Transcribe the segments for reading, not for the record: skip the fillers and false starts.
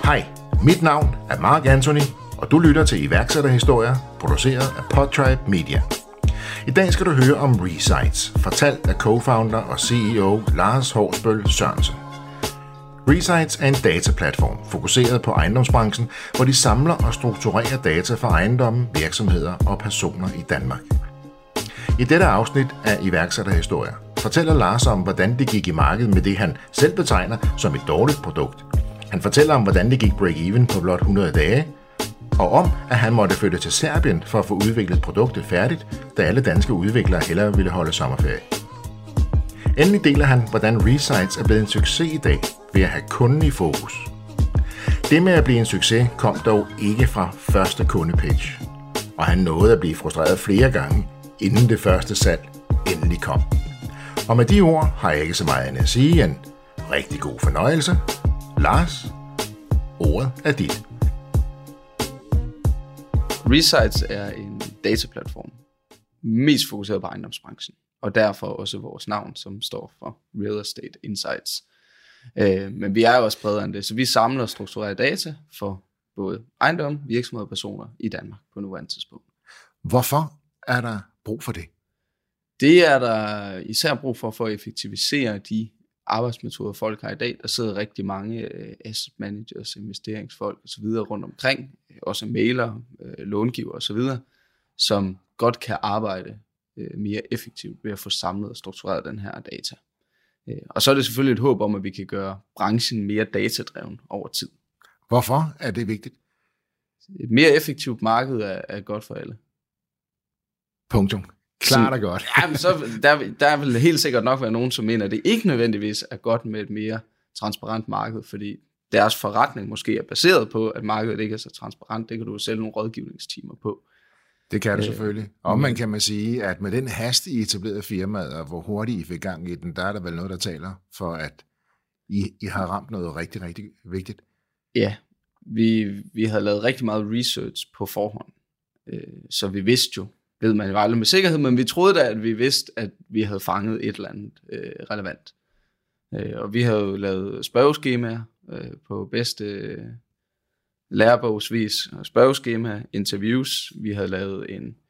Hej, mit navn er Mark Anthony, og du lytter til iværksætterhistorier, produceret af Podtribe Media. I dag skal du høre om Resites, fortalt af co-founder og CEO Lars Horsbøl Sørensen. Resites er en dataplatform fokuseret på ejendomsbranchen, hvor de samler og strukturerer data for ejendomme, virksomheder og personer i Danmark. I dette afsnit af iværksætterhistorier fortæller Lars om, hvordan det gik i markedet med det, han selv betegner som et dårligt produkt. Han fortæller om, hvordan det gik break-even på blot 100 dage, og om, at han måtte flytte til Serbien for at få udviklet produktet færdigt, da alle danske udviklere hellere ville holde sommerferie. Endelig deler han, hvordan Resites er blevet en succes i dag ved at have kunden i fokus. Det med at blive en succes kom dog ikke fra første kundepitch, og han nåede at blive frustreret flere gange, inden det første salg endelig kom. Og med de ord har jeg ikke så meget andet at sige end rigtig god fornøjelse. Lars, ordet er dit. Resites er en dataplatform, mest fokuseret på ejendomsbranchen, og derfor også vores navn, som står for Real Estate Insights. Men vi er jo også bredere end det, så vi samler og strukturerer data for både ejendomme, virksomheder og personer i Danmark på nuværende tidspunkt. Hvorfor er der brug for det? Det er der især brug for at effektivisere de arbejdsmetoder, folk har i dag. Der sidder rigtig mange asset managers, investeringsfolk osv. rundt omkring, også mailer, långiver osv., som godt kan arbejde mere effektivt ved at få samlet og struktureret den her data. Og så er det selvfølgelig et håb om, at vi kan gøre branchen mere datadreven over tid. Hvorfor er det vigtigt? Et mere effektivt marked er godt for alle. Punktum. Klart og godt. Ja, så der vil helt sikkert nok være nogen, som mener, at det ikke nødvendigvis er godt med et mere transparent marked, fordi deres forretning måske er baseret på, at markedet ikke er så transparent. Det kan du jo sælge nogle rådgivningstimer på. Det kan det selvfølgelig. Og man kan sige, at med den hast, I etablerede firmaet, og hvor hurtigt I fik gang i den, der er der vel noget, der taler for, at I har ramt noget rigtig, rigtig vigtigt. Ja, vi havde lavet rigtig meget research på forhånd, så vi vidste jo, ved man jo aldrig med sikkerhed, men vi troede da, at vi vidste, at vi havde fanget et eller andet relevant. Og vi havde jo lavet spørgeskemaer på bedste lærebogsvis, spørgeskema, interviews. Vi havde lavet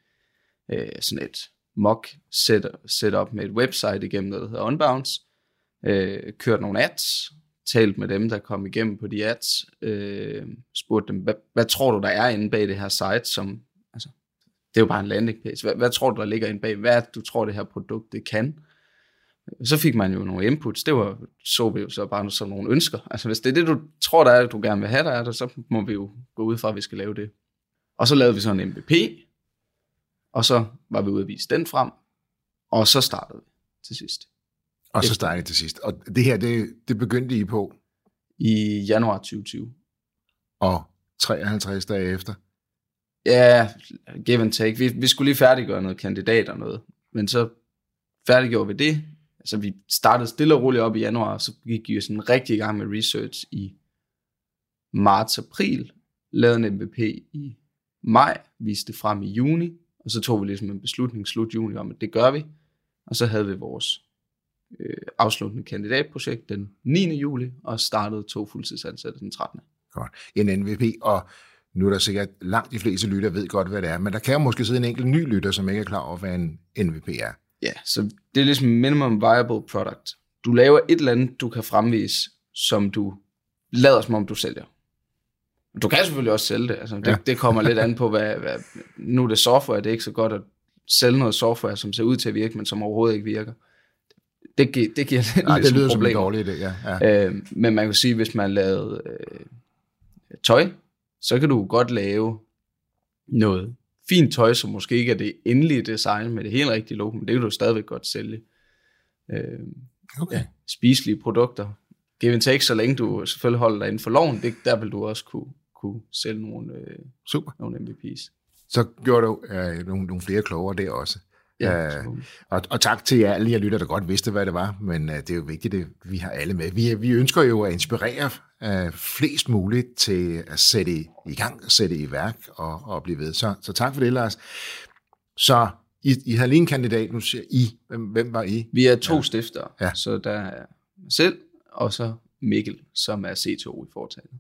sådan et mock setup med et website igennem noget, der hedder Unbounce. Kørt nogle ads, talt med dem, der kom igennem på de ads, spurgte dem, hvad tror du, der er inde bag det her site, som, altså, det er jo bare en landing page. Hvad tror du, der ligger inde bag? Hvad du tror, det her produkt, det kan? Så fik man jo nogle inputs. Så vi jo så bare sådan nogle ønsker. Altså hvis det er det, du tror, der er, du gerne vil have, der er det, så må vi jo gå ud fra, at vi skal lave det. Og så lavede vi sådan en MVP, og så var vi ude at vise den frem, og så startede vi til sidst. Og det her, det begyndte I på? I januar 2020. Og 53 dage efter? Ja, give and take. Vi skulle lige færdiggøre noget kandidat og noget, men så færdiggjorde vi det. Altså vi startede stille og roligt op i januar, og så gik vi sådan rigtig i gang med research i marts-april, lavede en MVP i maj, viste det frem i juni, og så tog vi ligesom en beslutning slut juni om, at det gør vi. Og så havde vi vores afsluttende kandidatprojekt den 9. juli, og startede 2 fuldtidsansatte den 13. Godt. En MVP, og nu er der sikkert langt de fleste lytter ved godt, hvad det er, men der kan jo måske sidde en enkelt ny lytter, som ikke er klar over, hvad en MVP er. Ja, så det er ligesom minimum viable product. Du laver et eller andet, du kan fremvise, som du lader som om du sælger. Du kan selvfølgelig også sælge det. Altså, det kommer lidt an på, hvad nu er det software. Det er ikke så godt at sælge noget software, som ser ud til at virke, men som overhovedet ikke virker. Det giver lidt det lyder som en dårlig idé, ja. Men man kan sige, hvis man lavede tøj, så kan du godt lave noget fint tøj, som måske ikke er det endelige design med det helt rigtige logo, men det kan du stadigvæk godt sælge. Okay. Spiselige produkter. Give and take, så længe du selvfølgelig holder dig inden for loven, der vil du også kunne sælge nogle MVP's. Så gjorde du nogle flere klogere der også. Ja, og tak til alle jer lytter, der godt vidste, hvad det var, men det er jo vigtigt, at vi har alle med. Vi ønsker jo at inspirere flest muligt til at sætte i gang, sætte i værk og blive ved. Så tak for det, Lars. Så I har lige en kandidat, nu siger I. Hvem var I? Vi er 2 stiftere, så der er mig selv, og så Mikkel, som er CTO i foretagendet.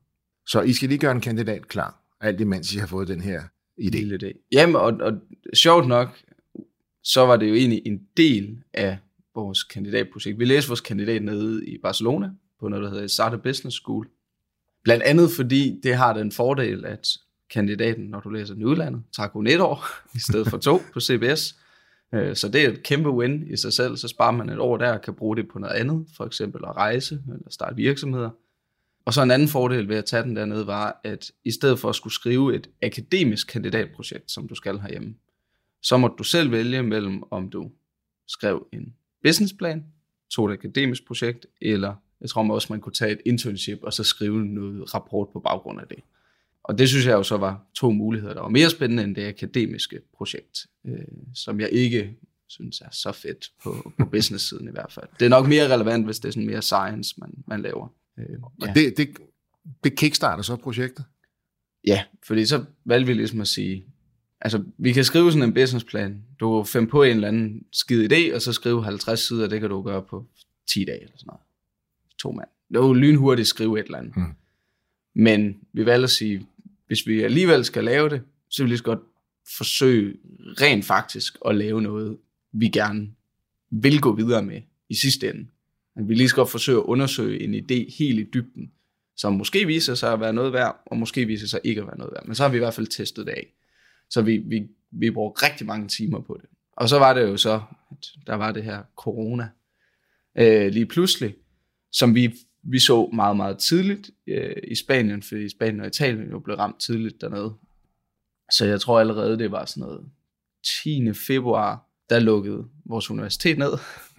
Så I skal lige gøre en kandidat klar, alt imens I har fået den her idé. Jamen, og sjovt nok, så var det jo egentlig en del af vores kandidatprojekt. Vi læste vores kandidat nede i Barcelona, på noget, der hedder Startup Business School. Blandt andet fordi det har den fordel, at kandidaten, når du læser den i udlandet, tager kun 1 år, i stedet for 2 på CBS. Så det er et kæmpe win i sig selv, så sparer man 1 år der og kan bruge det på noget andet, for eksempel at rejse eller starte virksomheder. Og så en anden fordel ved at tage den dernede var, at i stedet for at skulle skrive et akademisk kandidatprojekt, som du skal herhjemme, så måtte du selv vælge mellem, om du skrev en businessplan, tog et akademisk projekt, eller jeg tror også, man kunne tage et internship og så skrive noget rapport på baggrund af det. Og det synes jeg jo så var 2 muligheder, der var mere spændende end det akademiske projekt, som jeg ikke synes er så fedt på business-siden i hvert fald. Det er nok mere relevant, hvis det er sådan mere science, man laver. Og det kickstarter så projektet? Ja, fordi så valgte vi ligesom at sige, altså vi kan skrive sådan en businessplan, du kan finde på en eller anden skid idé, og så skrive 50 sider, det kan du gøre på 10 dage eller sådan noget. 2 mand. Det var jo lynhurtigt skrive et eller andet. Men vi valgte at sige, hvis vi alligevel skal lave det, så vil vi lige så godt forsøge rent faktisk at lave noget, vi gerne vil gå videre med i sidste ende. Vi vil lige så godt forsøge at undersøge en idé helt i dybden, som måske viser sig at være noget værd, og måske viser sig ikke at være noget værd. Men så har vi i hvert fald testet det af. Så vi brugte rigtig mange timer på det. Og så var det jo så, at der var det her corona lige pludselig, som vi så meget, meget tidligt i Spanien, fordi Spanien og Italien jo blev ramt tidligt dernede. Så jeg tror allerede, det var sådan noget 10. februar, der lukkede vores universitet ned.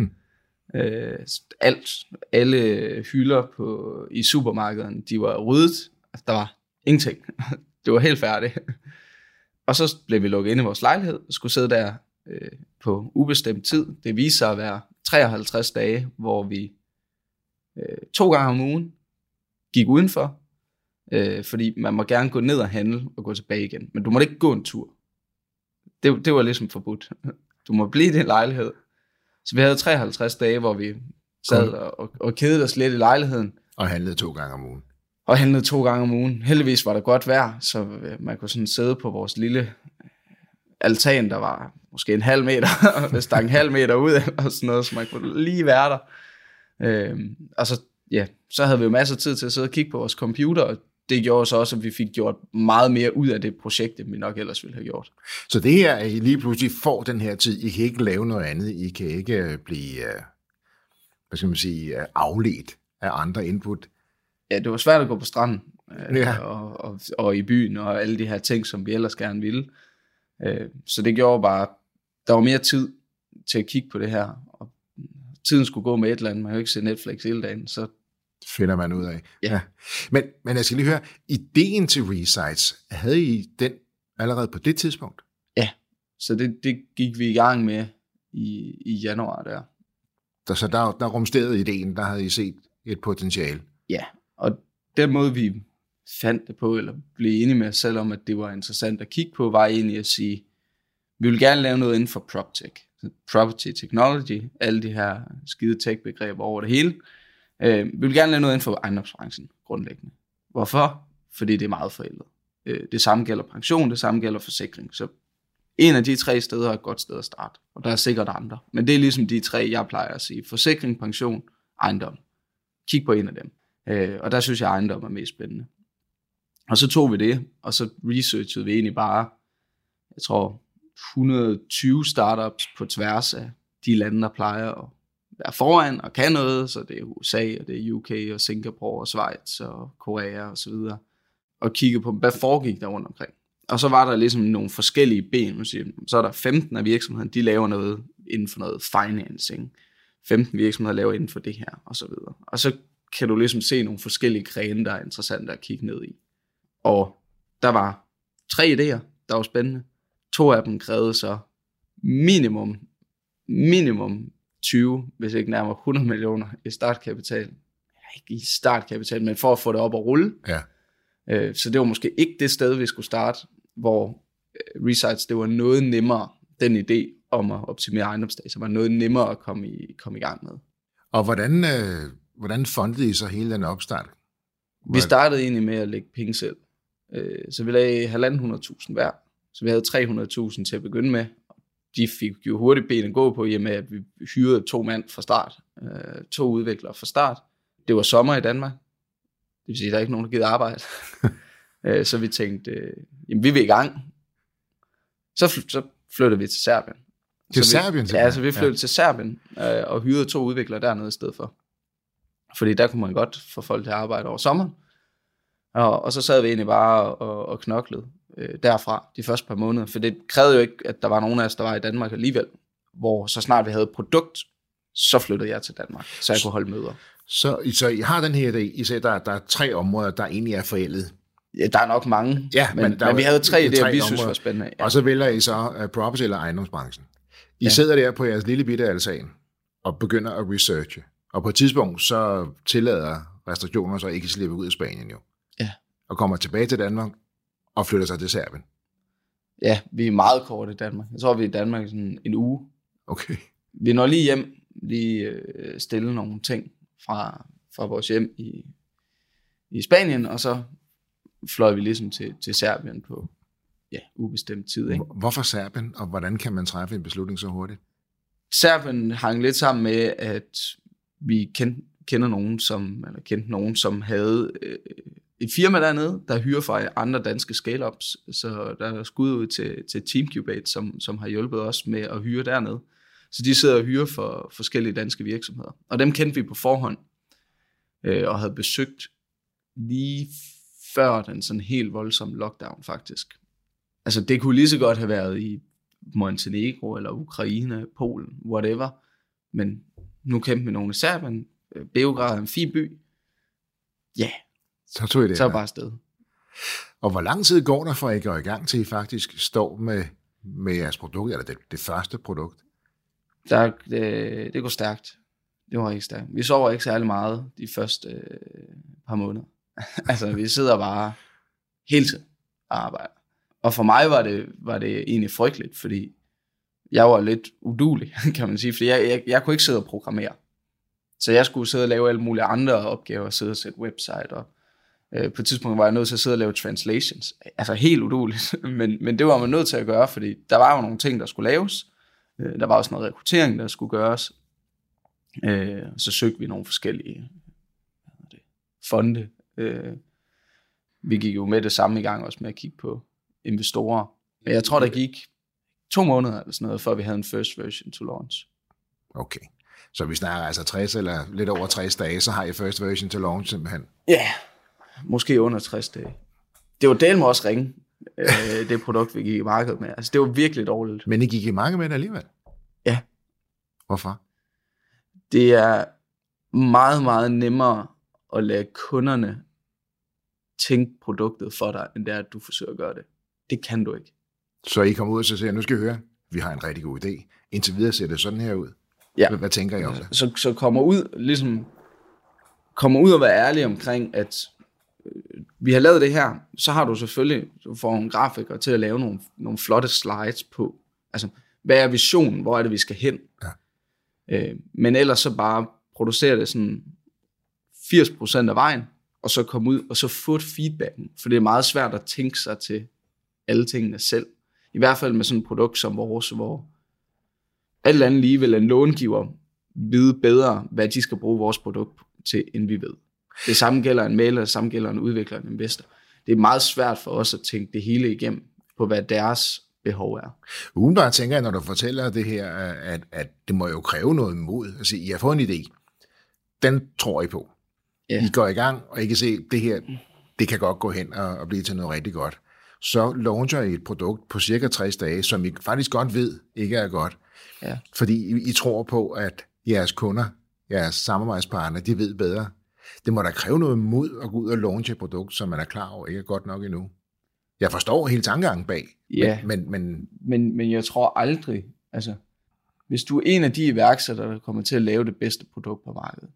Alle hylder i supermarkederne, de var ryddet. Der var ingenting. Det var helt færdigt. Og så blev vi lukket ind i vores lejlighed og skulle sidde der på ubestemt tid. Det viste sig at være 53 dage, hvor vi 2 gange om ugen gik udenfor, fordi man må gerne gå ned og handle og gå tilbage igen, men du må ikke gå en tur. Det var ligesom forbudt. Du må blive i din lejlighed. Så vi havde 53 dage, hvor vi sad og kedede os lidt i lejligheden. Og handlede 2 gange om ugen. Heldigvis var der godt vejr, så man kunne sådan sidde på vores lille altan, der var måske 0,5 meter, og det stak 0,5 meter ud, og sådan noget, så man kunne lige være der. Og så havde vi jo masser af tid til at sidde og kigge på vores computer, og det gjorde så også, at vi fik gjort meget mere ud af det projekt, end vi nok ellers ville have gjort. Så det her, I lige pludselig får den her tid, I kan ikke lave noget andet, I kan ikke blive, afledt af andre input. Ja, det var svært at gå på stranden, og i byen, og alle de her ting, som vi ellers gerne ville. Så det gjorde bare, der var mere tid til at kigge på det her, og tiden skulle gå med et eller andet, man kan jo ikke se Netflix hele dagen, så finder man ud af. Ja. Men jeg skal lige høre, ideen til Resites, havde I den allerede på det tidspunkt? Ja, så det gik vi i gang med i januar der. Så der rumsterede ideen, der havde I set et potentiale? Ja, og den måde vi fandt det på, eller blev enige med os selv om, at det var interessant at kigge på, var egentlig at sige, vi vil gerne lave noget inden for PropTech. Property Technology, alle de her skide tech-begreber over det hele. Vi vil gerne lave noget inden for ejendomsbranchen, grundlæggende. Hvorfor? Fordi det er meget forældet. Det samme gælder pension, det samme gælder forsikring. Så en af de 3 steder er et godt sted at starte, og der er sikkert andre. Men det er ligesom de 3, jeg plejer at sige. Forsikring, pension, ejendom. Kig på en af dem. Og der synes jeg, ejendom er mest spændende. Og så tog vi det, og så researchede vi egentlig bare, jeg tror, 120 startups på tværs af de lande, der plejer at være foran og kan noget, så det er USA, og det er UK, og Singapore, og Schweiz, og Korea, og så videre, og kigge på, hvad foregik der rundt omkring. Og så var der ligesom nogle forskellige ben, så er der 15 af virksomhederne, de laver noget inden for noget financing, 15 virksomheder laver inden for det her, og så videre. Og så kan du ligesom se nogle forskellige grene, der er interessante at kigge ned i. Og der var 3 idéer, der var spændende. 2 af dem krævede så minimum 20, hvis ikke nærmere 100 millioner i startkapital. Ikke i startkapital, men for at få det op at rulle. Ja. Så det var måske ikke det sted, vi skulle starte, hvor Resites, det var noget nemmere, den idé om at optimere ejendomsdata, var noget nemmere at komme i gang med. Og hvordan fundede I så hele den opstart? Vi startede egentlig med at lægge penge selv. Så vi lagde 1.500.000 hver. Så vi havde 300.000 til at begynde med. De fik jo hurtigt ben at gå på, i og med at vi hyrede 2 mand fra start. 2 udviklere fra start. Det var sommer i Danmark. Det vil sige, at der er ikke nogen, der gider arbejde. Så vi tænkte, jamen vi vil i gang. Så flyttede vi til Serbien. Serbien? Ja, så vi flyttede til Serbien og hyrede 2 udviklere dernede i stedet for. Fordi der kunne man godt få folk til at arbejde over sommeren. Og så sad vi egentlig bare og knoklede derfra de første par måneder. For det krævede jo ikke, at der var nogen af os, der var i Danmark alligevel. Hvor så snart vi havde et produkt, så flyttede jeg til Danmark, så jeg kunne holde møder. Så I har den her idé, I siger, der er 3 områder, der egentlig er forældet. Ja, der er nok mange, men vi havde 3 idéer, vi synes var spændende. Ja. Og så vælger I så property eller ejendomsbranchen. I sidder der på jeres lille bitte altan og begynder at researche. Og på et tidspunkt, så tillader restriktioner, så I kan slippe ud af Spanien jo. Ja. Og kommer tilbage til Danmark og flytter sig til Serbien. Ja, vi er meget kort i Danmark. Jeg tror, vi er i Danmark sådan en uge. Okay. Vi når lige hjem, lige stille nogle ting fra vores hjem i Spanien, og så fløj vi ligesom til Serbien på ubestemt tid. Ikke? Hvorfor Serbien, og hvordan kan man træffe en beslutning så hurtigt? Serbien hang lidt sammen med, at vi kendte nogen, som havde et firma dernede, der hyrer fra andre danske scale-ups. Så der er skud ud til Teamcubate, som har hjulpet os med at hyre dernede. Så de sidder og hyrer for forskellige danske virksomheder. Og dem kendte vi på forhånd, og havde besøgt lige før den sådan helt voldsomme lockdown faktisk. Altså det kunne lige så godt have været i Montenegro eller Ukraine, Polen, whatever. Men nu kendte vi nogle i Serbien. Beograd er en fin by. Ja, så tog I det. Så bare afsted. Og hvor lang tid går der, for at I går i gang til, I faktisk står med jeres produkt, eller det første produkt? Det går stærkt. Det var ikke stærkt. Vi sover ikke særlig meget de første par måneder. Altså, vi sidder bare hele tiden og arbejder. Og for mig var det egentlig frygteligt, fordi jeg var lidt uduelig, kan man sige. Fordi jeg kunne ikke sidde og programmere. Så jeg skulle sidde og lave alle mulige andre opgaver, sidde og sætte website, og på et tidspunkt var jeg nødt til at sidde og lave translations. Altså helt udueligt, men det var man nødt til at gøre, fordi der var jo nogle ting, der skulle laves. Der var også noget rekruttering, der skulle gøres. Så søgte vi nogle forskellige fonde. Vi gik jo med det samme i gang også med at kigge på investorer. Men jeg tror, der gik 2 måneder eller sådan noget, før vi havde en first version to launch. Okay. Så vi snakker altså 60 eller lidt over 60 dage, så har I first version to launch simpelthen? Ja, måske under 60 dage. Det var delt med også ringe, det produkt, vi gik i markedet med. Altså, det var virkelig dårligt. Men I gik i markedet med det alligevel? Ja. Hvorfor? Det er meget, meget nemmere at lade kunderne tænke produktet for dig, end det er, at du forsøger at gøre det. Det kan du ikke. Så I kommer ud og siger, nu skal I høre, vi har en rigtig god idé. Indtil videre ser det sådan her ud. Ja. Hvad tænker I om det? Så kommer ud og være ærlig omkring, at vi har lavet det her, så har du selvfølgelig, du får en grafiker til at lave nogle flotte slides på. Altså, hvad er visionen? Hvor er det, vi skal hen? Ja. Men ellers så bare producere det sådan 80% af vejen, og så komme ud, og så få et feedbacken. For det er meget svært at tænke sig til alle tingene selv. I hvert fald med sådan et produkt som vores, hvor alt andet lige vil en långiver vide bedre, hvad de skal bruge vores produkt til, end vi ved. Det samme gælder en mailer, det samme gælder en udvikler, en investor. Det er meget svært for os at tænke det hele igennem, på hvad deres behov er. Umiddelbart tænker jeg, når du fortæller det her, at det må jo kræve noget mod. Altså, I har fået en idé. Den tror I på. Ja. I går i gang, og I kan se, det her, det kan godt gå hen og blive til noget rigtig godt. Så launcher I et produkt på cirka 60 dage, som I faktisk godt ved ikke er godt. Ja. Fordi I tror på, at jeres kunder, jeres samarbejdspartnere, de ved bedre. Det må da kræve noget mod at gå ud og launche et produkt, som man er klar over ikke er godt nok endnu. Jeg forstår hele tankegangen bag. Ja, men jeg tror aldrig, altså, hvis du er en af de iværksættere, der kommer til at lave det bedste produkt på markedet,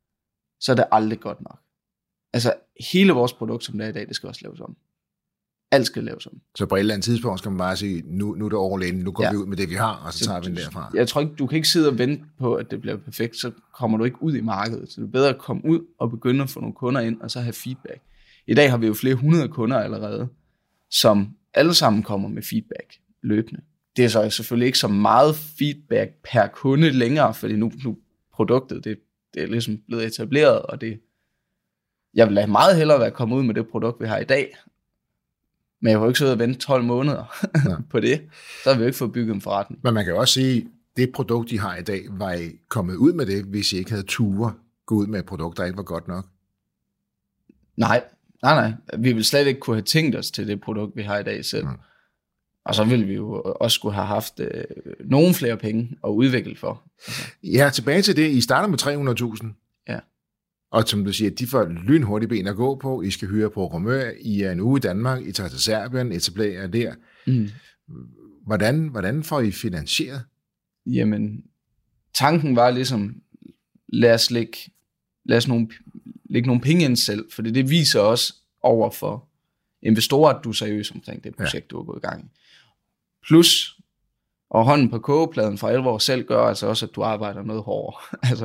så er det aldrig godt nok. Altså, hele vores produkt, som det er i dag, det skal også laves om. Alt skal laves om. Så på et eller andet tidspunkt skal man bare sige, nu er det all in, nu går vi ud med det, vi har, og så tager vi den derfra. Jeg tror ikke, du kan ikke sidde og vente på, at det bliver perfekt, så kommer du ikke ud i markedet. Så det er bedre at komme ud og begynde at få nogle kunder ind, og så have feedback. I dag har vi jo flere 100 kunder allerede, som alle sammen kommer med feedback løbende. Det er så selvfølgelig ikke så meget feedback per kunde længere, fordi nu produktet, det er ligesom blevet etableret, og jeg vil meget hellere være kommet ud med det produkt, vi har i dag, men jeg har jo ikke siddet og vente 12 måneder på det, så har vi jo ikke fået bygget en forretning. Men man kan jo også sige, det produkt, de har i dag, var I kommet ud med det, hvis I ikke havde ture gå ud med et produkt, der ikke var godt nok? Nej. Vi vil slet ikke kunne have tænkt os til det produkt, vi har i dag selv. Og så ville vi jo også skulle have haft nogle flere penge at udvikle for. Ja, tilbage til det. I starter med 300.000. Ja. Og som du siger, de får lynhurtigt ben at gå på. I skal hyre programmør. I er en uge i Danmark. I tager til Serbien, etablerer der. Hvordan får I finansieret? Jamen, tanken var ligesom, lad os lægge nogle penge ind selv, for det viser også over for investorer, at du er seriøs omkring det projekt, du har gået i gang i. Plus, og hånden på kogepladen for alvor selv gør altså også, at du arbejder noget hårdere. Altså,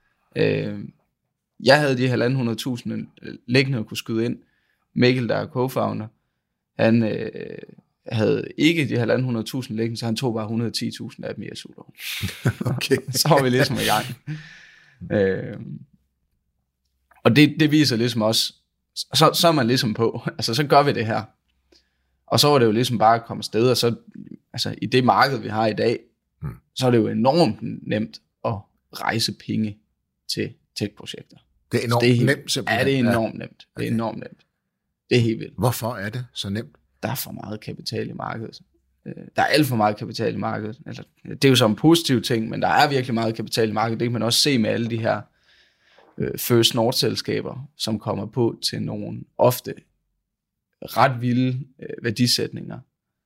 jeg havde de 1.500.000 liggende at kunne skyde ind. Mikkel, der er co-founder, han havde ikke de 1.500.000 liggende, så han tog bare 110.000 af dem i SU-lån. Okay. Så var vi ligesom i gang. Og det viser ligesom også, så er man ligesom på, altså så gør vi det her. Og så var det jo ligesom bare at komme afsted, og så altså i det marked, vi har i dag, så er det jo enormt nemt at rejse penge til tech-projekter. Det er enormt nemt simpelthen? Ja, det er enormt nemt. Det er enormt nemt. Det er helt vildt. Hvorfor er det så nemt? Der er for meget kapital i markedet. Der er alt for meget kapital i markedet. Altså, det er jo så en positiv ting, men der er virkelig meget kapital i markedet. Det kan man også se med alle de her First North-selskaber, som kommer på til nogle ofte ret vilde værdisætninger,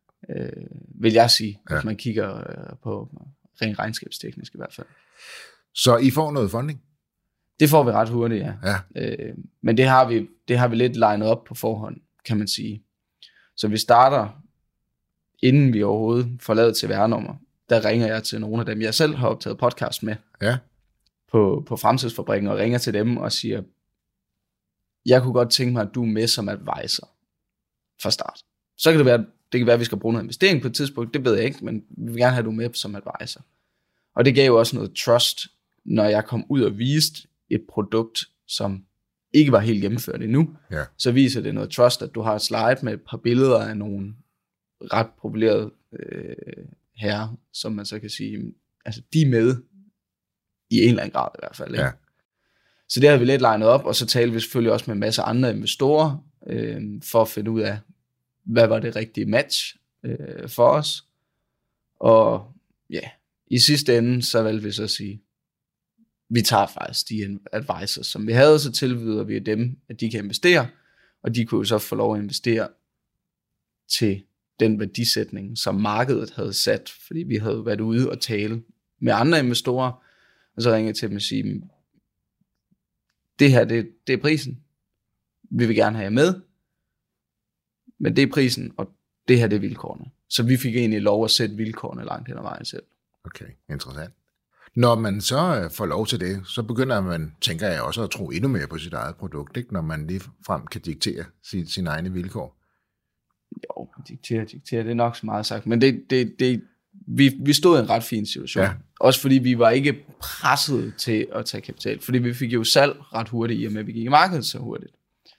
vil jeg sige, hvis man kigger på rent regnskabsteknisk i hvert fald. Så I får noget funding? Det får vi ret hurtigt, ja. Men det har vi lidt legnet op på forhånd, kan man sige. Så vi starter, inden vi overhovedet får lavet CVR-nummer, der ringer jeg til nogle af dem, jeg selv har optaget podcast med. Ja. På Fremtidsfabrikken, og ringer til dem og siger, jeg kunne godt tænke mig, at du er med som advisor fra start. Så kan det være, at vi skal bruge noget investering på et tidspunkt, det ved jeg ikke, men vi vil gerne have du med som advisor. Og det gav jo også noget trust, når jeg kom ud og viste et produkt, som ikke var helt gennemført endnu. Ja. Så viser det noget trust, at du har et slide med et par billeder af nogle ret profilerede herrer, som man så kan sige, altså de er med i en eller anden grad i hvert fald. Ikke? Ja. Så det havde vi lidt legnet op, og så talte vi selvfølgelig også med en masse andre investorer, for at finde ud af, hvad var det rigtige match for os. Og ja, i sidste ende, så valgte vi så at sige, vi tager faktisk de advisors, som vi havde, så tilbyder vi dem, at de kan investere, og de kunne så få lov at investere til den værdisætning, som markedet havde sat, fordi vi havde været ude og tale med andre investorer, og så ringede jeg til dem og sige, det her, det er prisen. Vi vil gerne have jer med, men det er prisen, og det her, det er vilkårene. Så vi fik egentlig lov at sætte vilkårene langt hen ad vejen selv. Okay, interessant. Når man så får lov til det, så begynder man, tænker jeg også, at tro endnu mere på sit eget produkt, ikke? Når man lige frem kan diktere sine egne vilkår. Jo, diktere, det er nok så meget sagt, men vi stod i en ret fin situation. Ja. Også fordi vi var ikke presset til at tage kapital, fordi vi fik jo salg ret hurtigt, i og med at vi gik i markedet så hurtigt.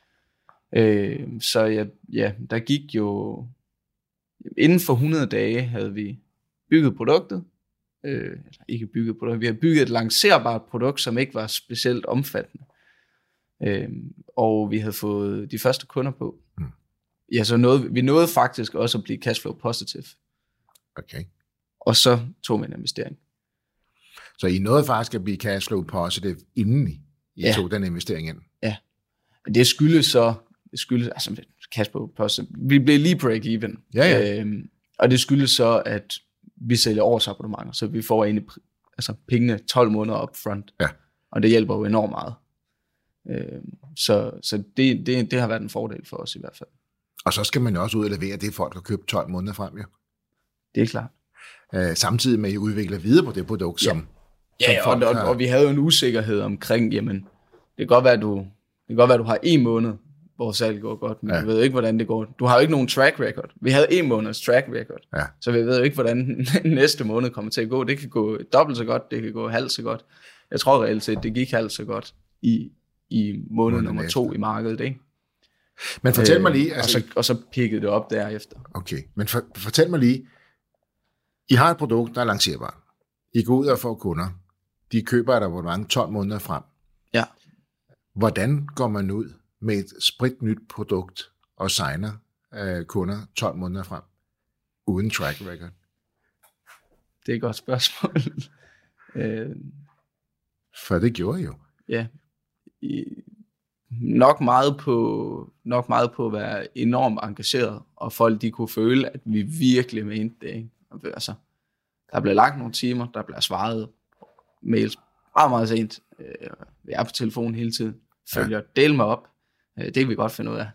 Så der gik jo, inden for 100 dage havde vi bygget produktet, ikke bygget produktet, vi havde bygget et lancerbart produkt, som ikke var specielt omfattende. Og vi havde fået de første kunder på. Ja, så vi nåede faktisk også at blive cashflow positive. Okay. Og så tog vi en investering. Så I nåede faktisk at blive cashflow positive, inden I tog den investering ind? Ja. Det skyldes altså cashflow positive. Vi blev lige break-even. Ja. Og det skyldes så, at vi sælger årsabonnementer, så vi får egentlig pengene 12 måneder upfront. Ja. Og det hjælper jo enormt meget. Så det har været en fordel for os i hvert fald. Og så skal man jo også ud og levere det, folk har købt 12 måneder frem, jo. Det er klart. Samtidig med, at I udvikler videre på det produkt, som folk har. Og vi havde jo en usikkerhed omkring, jamen, det kan godt være, du har 1 måned, hvor salget går godt, men du ved ikke, hvordan det går. Du har jo ikke nogen track record. Vi havde 1 måneds track record, så vi ved jo ikke, hvordan næste måned kommer til at gå. Det kan gå dobbelt så godt, det kan gå halvt så godt. Jeg tror reelt set, det gik halvt så godt i måned nummer 2 i markedet, ikke? Men fortæl mig lige... Altså, og så pikkede det op derefter. Okay, men fortæl mig lige, I har et produkt, der er lancerbart. I går ud og får kunder. De køber et abonnement 12 måneder frem. Ja. Hvordan går man ud med et spritnyt produkt og signer kunder 12 måneder frem, uden track record? Det er et godt spørgsmål. For det gjorde I jo. Ja. Nok meget på at være enormt engageret, og folk de kunne føle, at vi virkelig mente det. Ikke? Altså, der blev lagt nogle timer, der blev svaret mails meget, meget sent. Vi er på telefonen hele tiden. Følger del mig op. Det kan vi godt finde ud af.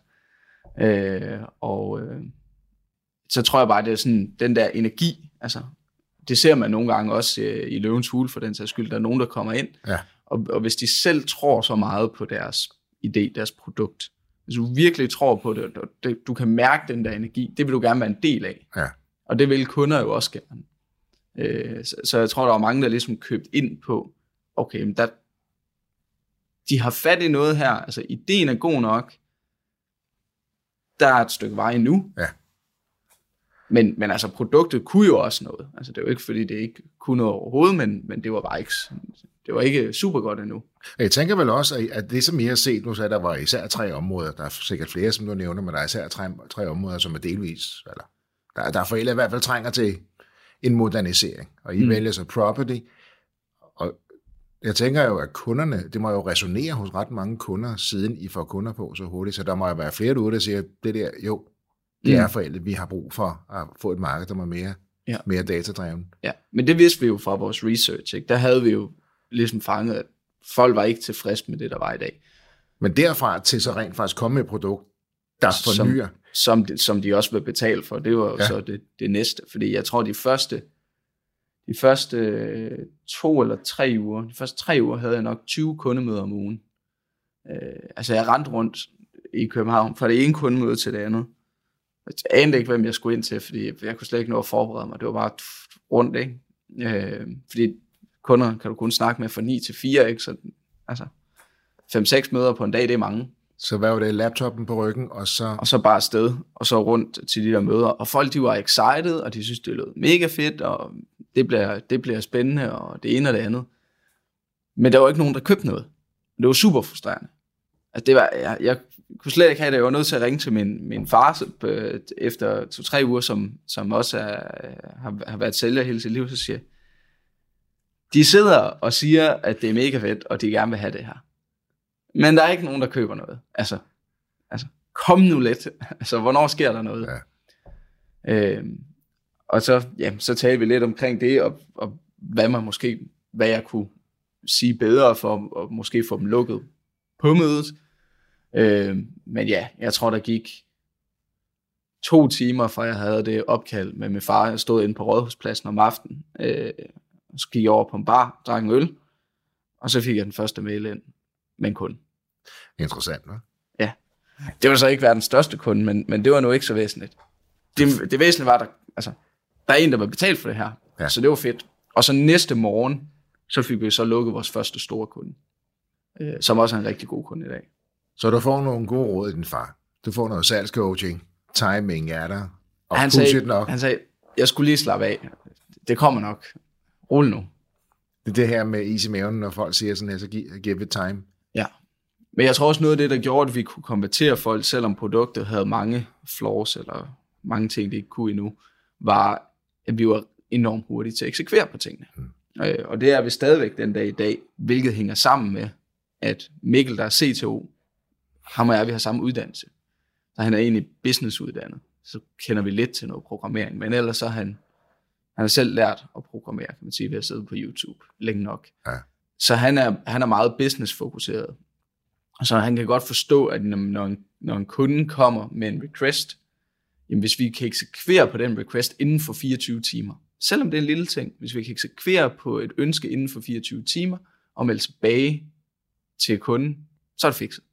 Så tror jeg bare, det er sådan, den der energi, altså, det ser man nogle gange også i Løvens Hule, for den sags skyld. Der er nogen, der kommer ind, og hvis de selv tror så meget på deres idé, deres produkt, hvis du virkelig tror på det, du kan mærke den der energi, det vil du gerne være en del af. Ja. Og det vil kunder jo også gerne. Så jeg tror, der var mange, der ligesom købt ind på, okay, men de har fat i noget her, altså ideen er god nok, der er et stykke vej endnu. Ja. Men altså, produktet kunne jo også noget. Altså, det er jo ikke, fordi det ikke kunne noget overhovedet, men det var bare ikke, det var ikke super godt endnu. Jeg tænker vel også, at det, som I har set nu, så er der var især 3 områder. Der er sikkert flere, som du nævner, men der er især 3 områder, som er delvis, eller der er forældre i hvert fald trænger til en modernisering. Og I vælger så property. Og jeg tænker jo, at kunderne, det må jo resonere hos ret mange kunder, siden I får kunder på så hurtigt. Så der må jo være flere derude, der siger, det der, jo, det er forældre, vi har brug for at få et marked, der er mere datadrevet. Ja, men det vidste vi jo fra vores research. Ikke? Der havde vi jo ligesom fanget, at folk var ikke tilfredse med det, der var i dag. Men derfra til så rent faktisk komme med et produkt, der fornyer. Som de også vil betale for, det var jo så det næste. Fordi jeg tror, de første 2 eller 3 uger, de første 3 uger havde jeg nok 20 kundemøder om ugen. Altså jeg rendte rundt i København fra det ene kundemøde til det andet. Jeg anede ikke, hvem jeg skulle ind til, fordi jeg kunne slet ikke nå at forberede mig. Det var bare rundt, ikke? Fordi kunder kan du kun snakke med fra 9 til 4, ikke? Så altså 5-6 møder på en dag, det er mange. Så hvad var det? Laptoppen på ryggen, og så... Og så bare afsted, og så rundt til de der møder. Og folk, de var excited, og de synes, det lød mega fedt, og det bliver spændende, og det ene og det andet. Men der var ikke nogen, der købte noget. Det var super frustrerende. Altså det var, jeg kunne slet ikke have det. Jeg var nødt til at ringe til min far efter 2-3 uger, som også har været sælger hele sit liv, så siger de sidder og siger, at det er mega fedt, og de gerne vil have det her. Men der er ikke nogen, der køber noget. Altså kom nu lidt. Altså, hvornår sker der noget? Ja. Og så talte vi lidt omkring det, og hvad jeg kunne sige bedre for at måske få dem lukket på mødet. Men ja, jeg tror, der gik 2 timer, fra jeg havde det opkald med min far. Jeg stod inde på Rådhuspladsen om aftenen, og så gik jeg over på en bar, drak en øl, og så fik jeg den første mail ind med en kunde. Interessant, hva'? Ja. Det var så ikke verdens største kunde, men det var nu ikke så væsentligt. Det væsentlige var, der er en, der var betalt for det her, så det var fedt. Og så næste morgen, så fik vi så lukket vores første store kunde, som også er en rigtig god kunde i dag. Så du får nogle gode råd i din far. Du får noget salgscoaching, timing er der, og han sagde, jeg skulle lige slappe af. Det kommer nok. Rul nu. Det er det her med is i maven, når folk siger sådan her, så give it time. Ja. Men jeg tror også noget af det, der gjorde, at vi kunne konvertere folk, selvom produktet havde mange flaws, eller mange ting, de ikke kunne endnu, var, at vi var enormt hurtige til at eksekvere på tingene. Og det er vi stadigvæk den dag i dag, hvilket hænger sammen med, at Mikkel, der er CTO, ham og jeg, vi har samme uddannelse. Så han er egentlig businessuddannet. Så kender vi lidt til noget programmering, men ellers så han har selv lært at programmere, kan man sige, ved at sidde på YouTube længe nok. Ja. Så han er meget businessfokuseret. Så han kan godt forstå, at når en kunde kommer med en request, jamen hvis vi kan eksekvere på den request inden for 24 timer, selvom det er en lille ting, hvis vi kan eksekvere på et ønske inden for 24 timer, og melde tilbage til kunden, så er det fikset.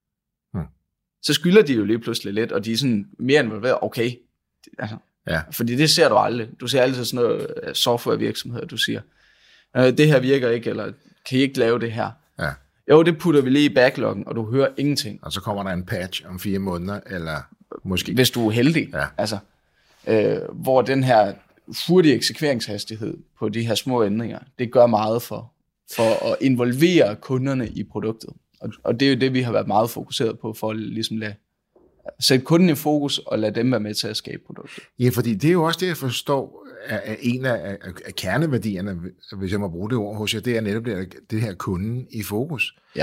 Så skylder de jo lige pludselig lidt, og de er sådan mere involveret, okay, altså, fordi det ser du aldrig. Du ser altid sådan noget softwarevirksomheder, du siger, det her virker ikke, eller kan I ikke lave det her? Ja. Jo, det putter vi lige i backloggen, og du hører ingenting. Og så kommer der en patch om 4 måneder, eller måske... Hvis du er heldig. Ja. Altså, hvor den her hurtige eksekveringshastighed på de her små ændringer, det gør meget for at involvere kunderne i produktet. Og det er jo det, vi har været meget fokuseret på, for at ligesom sætte kunden i fokus, og lade dem være med til at skabe produktet. Ja, fordi det er jo også det, jeg forstår, er en af kerneværdierne, hvis jeg må bruge det ord hos jer, det er netop det her kunden i fokus. Ja.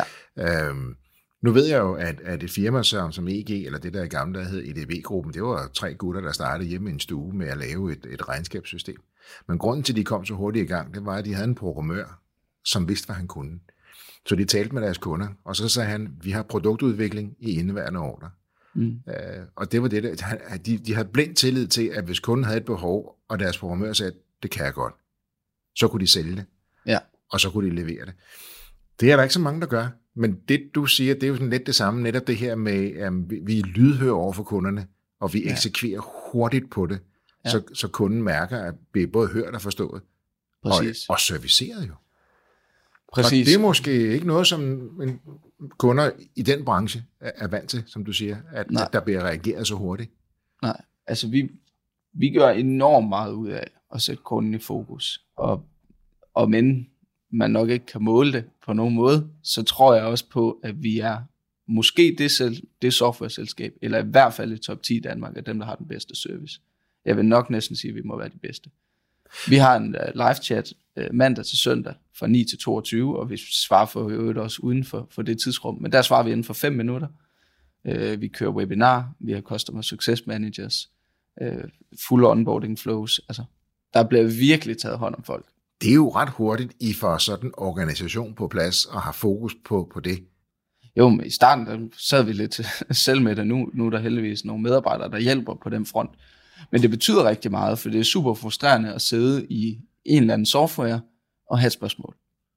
Nu ved jeg jo, at et firma som EG, eller det der i gamle dage hed EDB-gruppen, det var 3 gutter, der startede hjemme i en stue med at lave et regnskabssystem. Men grunden til, at de kom så hurtigt i gang, det var, at de havde en programmør, som vidste, hvad han kunne. Så de talte med deres kunder, og så sagde han, vi har produktudvikling i indeværende ordre. Og det var det, de havde blind tillid til, at hvis kunden havde et behov, og deres programmør sagde, det kan jeg godt, så kunne de sælge det, og så kunne de levere det. Det er der ikke så mange, der gør, men det du siger, det er jo sådan lidt det samme, netop det her med, at vi lydhører over for kunderne, og vi eksekverer hurtigt på det, så kunden mærker, at vi er både hørt og forstået, og serviceret jo. Præcis. Og det er måske ikke noget, som kunder i den branche er vant til, som du siger, at der bliver reageret så hurtigt. Nej, altså vi gør enormt meget ud af at sætte kunden i fokus. Og men man nok ikke kan måle det på nogen måde, så tror jeg også på, at vi er måske det softwareselskab, eller i hvert fald i top 10 i Danmark, af dem, der har den bedste service. Jeg vil nok næsten sige, at vi må være de bedste. Vi har en live chat mandag til søndag fra 9 til 22, og vi svarer for øvrigt også uden for det tidsrum, men der svarer vi inden for 5 minutter. Vi kører webinar, vi har customer success managers, full onboarding flows, altså der bliver virkelig taget hånd om folk. Det er jo ret hurtigt, I får sådan en organisation på plads og har fokus på det. Jo, men i starten der sad vi lidt selv med det, nu er der heldigvis nogle medarbejdere, der hjælper på den front. Men det betyder rigtig meget, for det er super frustrerende at sidde i en eller anden software og have et spørgsmål.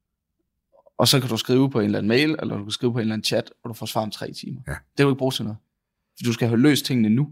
Og så kan du skrive på en eller anden mail, eller du kan skrive på en eller anden chat, og du får svar om 3 timer. Ja. Det vil du ikke bruge til noget. For du skal have løst tingene nu.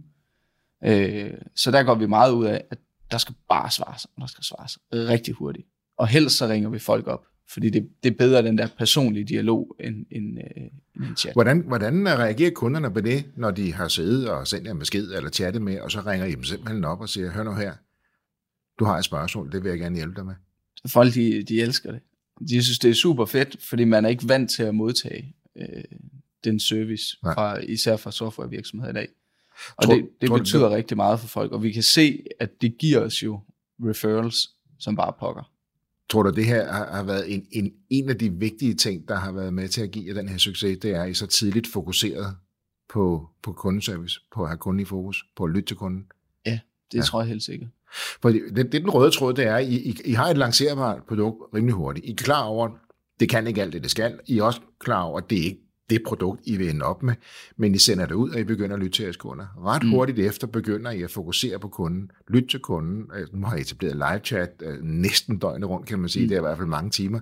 Så der går vi meget ud af, at der skal bare svares, og der skal svares rigtig hurtigt. Og helst så ringer vi folk op, fordi det er bedre den der personlige dialog end en chat. Hvordan reagerer kunderne på det, når de har siddet og sendt en besked eller chattet med, og så ringer I dem simpelthen op og siger, hør nu her, du har et spørgsmål, det vil jeg gerne hjælpe dig med. Folk, de elsker det. De synes, det er super fedt, fordi man er ikke vant til at modtage den service, især fra softwarevirksomheder i dag. Og det betyder rigtig meget for folk, og vi kan se, at det giver os jo referrals, som bare pokker. Tror du, det her har været en af de vigtige ting, der har været med til at give jer den her succes, det er, at I så tidligt fokuseret på kundeservice, på at have kunden i fokus, på at lytte til kunden? Ja, det tror jeg helt sikkert. For det den røde tråd, det er, at I har et lancerbart produkt rimelig hurtigt. I er klar over, det kan ikke alt det skal. I er også klar over, at det ikke det produkt, I vil ende op med, men I sender det ud, og I begynder at lytte til jeres kunder. Ret hurtigt efter begynder I at fokusere på kunden, lytte til kunden. Nu har I etableret live chat næsten døgnet rundt, kan man sige. Det er i hvert fald mange timer.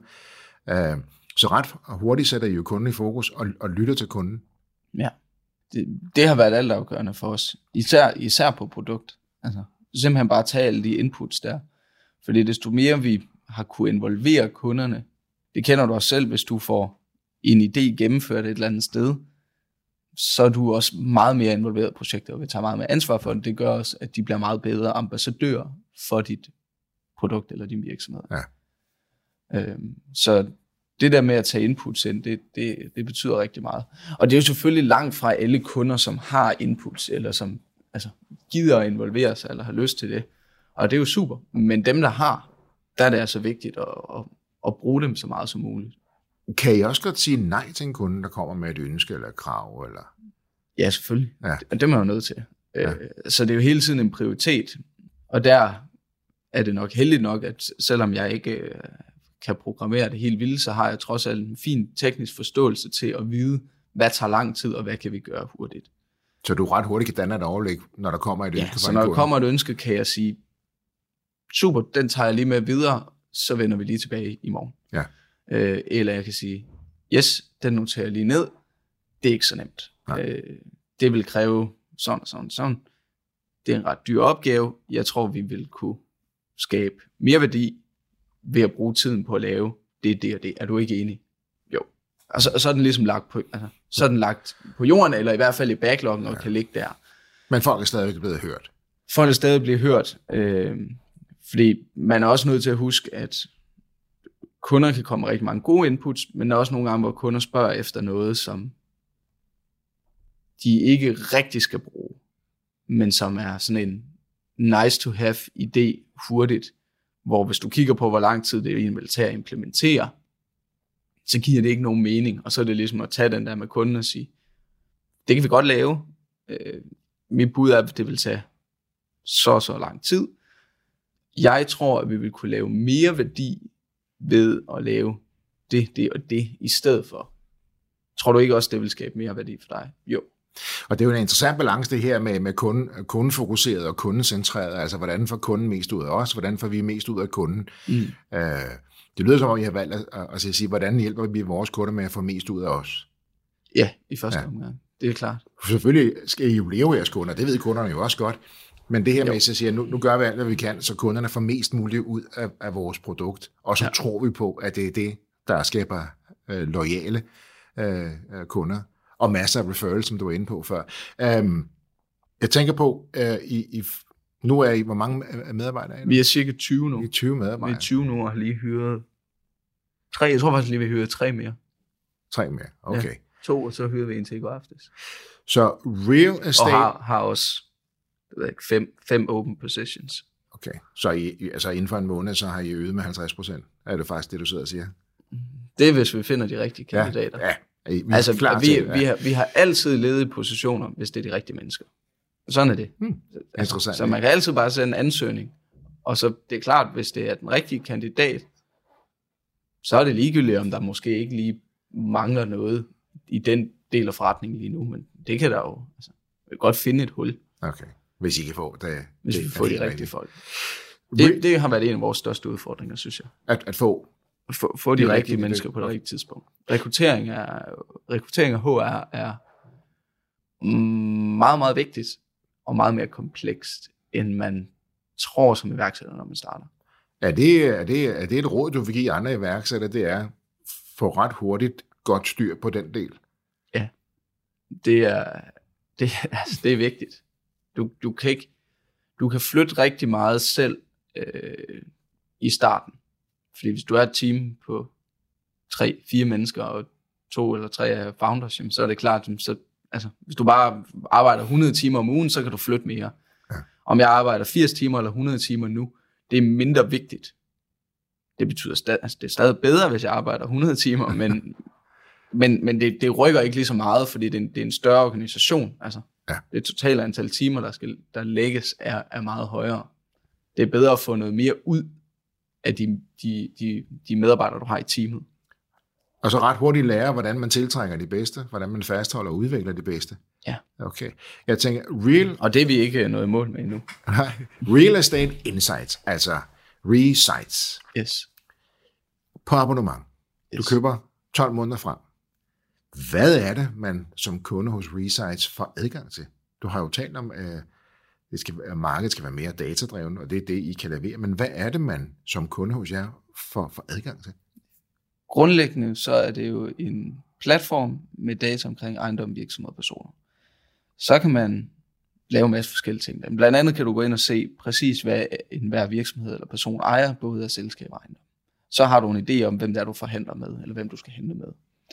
Så ret hurtigt sætter I jo kunden i fokus og lytter til kunden. Ja, det har været altafgørende for os. Især på produkt. Altså, simpelthen bare tage alle de inputs der. Fordi desto mere vi har kunne involvere kunderne, det kender du også selv, hvis du får en idé gennemført et eller andet sted, så er du også meget mere involveret i projektet, og vi tager meget mere ansvar for det. Det gør også, at de bliver meget bedre ambassadører for dit produkt eller din virksomhed. Ja. Så det der med at tage inputs ind, det betyder rigtig meget. Og det er jo selvfølgelig langt fra alle kunder, som har inputs, eller som gider at involvere sig, eller har lyst til det. Og det er jo super. Men dem, der har, der er det altså vigtigt at bruge dem så meget som muligt. Kan I også godt sige nej til en kunde, der kommer med et ønske eller et krav? Eller? Ja, selvfølgelig. Ja. Det er man jo nødt til. Ja. Så det er jo hele tiden en prioritet. Og der er det nok heldigt nok, at selvom jeg ikke kan programmere det helt vildt, så har jeg trods alt en fin teknisk forståelse til at vide, hvad tager lang tid, og hvad kan vi gøre hurtigt. Så du ret hurtigt kan danne et overlæg, når der kommer et ønske fra en kunde? Så når der kommer et ønske, kan jeg sige, super, den tager jeg lige med videre, så vender vi lige tilbage i morgen. Ja. Eller jeg kan sige, yes, den noterer jeg lige ned, det er ikke så nemt. Det vil kræve sådan og sådan og sådan. Det er en ret dyr opgave. Jeg tror, vi vil kunne skabe mere værdi ved at bruge tiden på at lave det og det. Er du ikke enig? Jo. Og så er den ligesom lagt på, så er den lagt på jorden, eller i hvert fald i backloggen, og kan ligge der. Men folk er stadig blevet hørt. Folk er stadig blevet hørt. Fordi man er også nødt til at huske, at kunder kan komme med rigtig mange gode inputs, men der er også nogle gange, hvor kunder spørger efter noget, som de ikke rigtig skal bruge, men som er sådan en nice to have idé hurtigt, hvor hvis du kigger på, hvor lang tid det egentlig vil tage at implementere, så giver det ikke nogen mening, og så er det ligesom at tage den der med kunden og sige, det kan vi godt lave, mit bud er, at det vil tage så lang tid. Jeg tror, at vi vil kunne lave mere værdi ved at lave det og det i stedet for. Tror du ikke også, det vil skabe mere værdi for dig? Jo. Og det er jo en interessant balance, det her med kundefokuseret og kundecentreret. Altså, hvordan får kunden mest ud af os? Hvordan får vi mest ud af kunden? Det lyder som om, I har valgt at sige, hvordan hjælper vi vores kunder med at få mest ud af os? Ja, i første omgang. Det er klart. Selvfølgelig skal I jo leve af jeres kunder. Det ved kunderne jo også godt. Men det her med, at jeg siger, nu gør vi alt, hvad vi kan, så kunderne får mest muligt ud af vores produkt. Og så tror vi på, at det er det, der skaber loyale kunder. Og masser af referrals, som du var inde på før. Jeg tænker på, nu er I, hvor mange medarbejdere er I? Vi er cirka 20 nu. Vi er 20 medarbejdere. Vi er 20 nu og har lige hyret 3. Jeg tror faktisk lige, vi hyrer 3 mere. 3 mere, okay. Ja, 2, og så hyrer vi en til i går aftes. Så real estate... Og har også 5 open positions. Okay, så altså inden for en måned, så har I øget med 50%. Er det faktisk det, du sidder og siger? Det er, hvis vi finder de rigtige kandidater. Ja. Vi har altid ledige positioner, hvis det er de rigtige mennesker. Sådan er det. Interessant. Så man kan altid bare sende en ansøgning. Og så det er klart, hvis det er den rigtige kandidat, så er det ligegyldigt, om der måske ikke lige mangler noget i den del af forretningen lige nu. Men det kan der jo godt finde et hul. Okay, hvis I kan få det. Hvis vi får de rigtige folk. Det har været en af vores største udfordringer, synes jeg. At få de rigtige mennesker på det rigtige tidspunkt. Rekruttering af HR er meget, meget vigtigt, og meget mere komplekst, end man tror som iværksætter, når man starter. Er det et råd, du vil give andre iværksættere, det er få ret hurtigt godt styr på den del? Ja, det er vigtigt. Du kan flytte rigtig meget selv i starten. Fordi hvis du er et team på 3-4 mennesker, og 2 eller 3 er founders, så er det klart, så, hvis du bare arbejder 100 timer om ugen, så kan du flytte mere. Ja. Om jeg arbejder 80 timer eller 100 timer nu, det er mindre vigtigt. Det betyder det er stadig bedre, hvis jeg arbejder 100 timer, men det rykker ikke lige så meget, fordi det er en større organisation. Det totale antal timer, der lægges, er meget højere. Det er bedre at få noget mere ud af de medarbejdere, du har i teamet. Og så ret hurtigt lære, hvordan man tiltrækker de bedste, hvordan man fastholder og udvikler de bedste. Ja. Okay. Jeg tænker, og det er vi ikke noget mål med endnu. Real Estate Insights, altså ReSites. Yes. På abonnement. Yes. Du køber 12 måneder frem. Hvad er det, man som kunde hos ReSites får adgang til? Du har jo talt om, at markedet skal være mere datadrevet, og det er det, I kan levere. Men hvad er det, man som kunde hos jer får adgang til? Grundlæggende så er det jo en platform med data omkring ejendom, virksomhed og personer. Så kan man lave en masse forskellige ting. Blandt andet kan du gå ind og se præcis, hvad enhver virksomhed eller person ejer, både af selskab og ejendom. Så har du en idé om, hvem der du forhandler med, eller hvem du skal handle med.